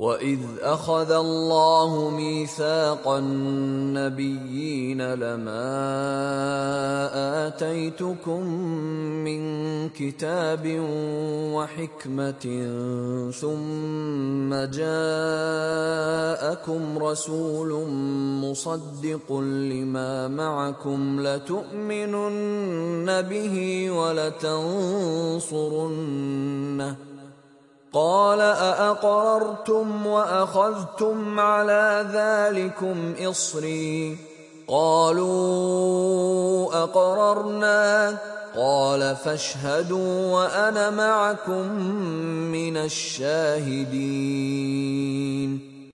وَإِذْ أَخَذَ اللَّهُ مِيثَاقَ النَّبِيِّينَ لَمَا آتَيْتُكُم مِّن كِتَابٍ وَحِكْمَةٍ ثُمَّ جَاءَكُمْ رَسُولٌ مُّصَدِّقٌ لِّمَا مَعَكُمْ لَتُؤْمِنُنَّ بِهِ وَلَتَنصُرُنَّهُ قَالَ أَأَقْرَرْتُمْ وَأَخَذْتُمْ عَلَىٰ ذَٰلِكُمْ إِصْرِي قَالُوا أَقْرَرْنَا قَالَ فَاشْهَدُوا وَأَنَا مَعَكُم مِّنَ الشَّاهِدِينَ